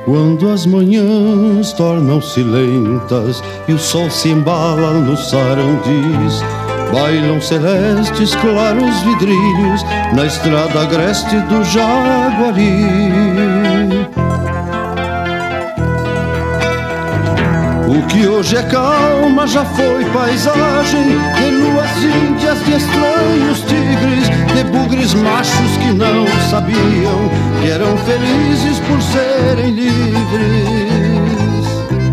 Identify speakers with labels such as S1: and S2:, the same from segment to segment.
S1: Quando as manhãs tornam-se lentas e o sol se embala nos sarandis, bailam celestes claros vidrilhos na estrada agreste do Jaguari. O que hoje é calma já foi paisagem de luas índias, de estranhos tigres, de bugres machos que não sabiam que eram felizes por serem livres.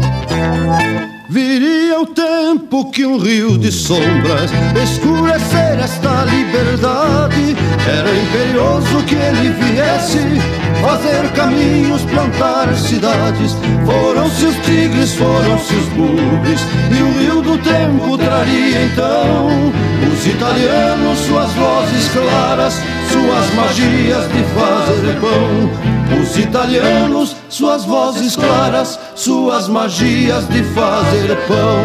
S1: Viria o tempo que um rio de sombras escurecer esta liberdade. Era imperioso que ele viesse fazer caminhos, plantar cidades. Foram-se os tigres, foram-se os bugres, e o rio do tempo traria então os italianos, suas vozes claras, suas magias de fazer pão. Os italianos, suas vozes claras, suas magias de fazer pão.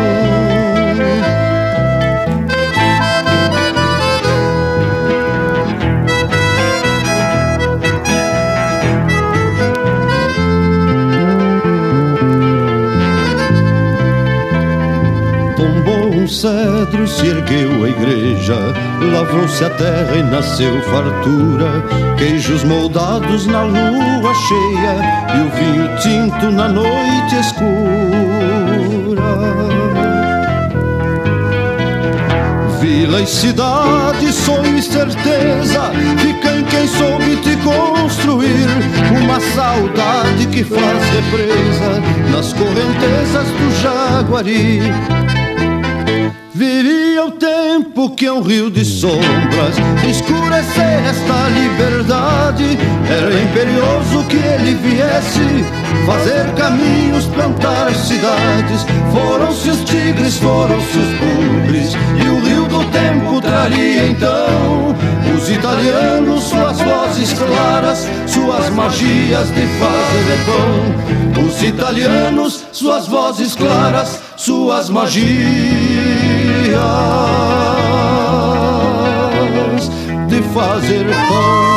S1: Cedro se ergueu a igreja, lavrou-se a terra e nasceu fartura, queijos moldados na lua cheia e o vinho tinto na noite escura. Vila e cidade, sonho e certeza, fica em quem soube te construir uma saudade que faz represa nas correntezas do Jaguari. Viria o tempo que um rio de sombras escurecer esta liberdade. Era imperioso que ele viesse fazer caminhos, plantar cidades. Foram-se os tigres, foram-se os bugres, e o rio do tempo traria então os italianos, suas vozes claras, suas magias de fazer pão. Os italianos, suas vozes claras, suas magias de fazer pão.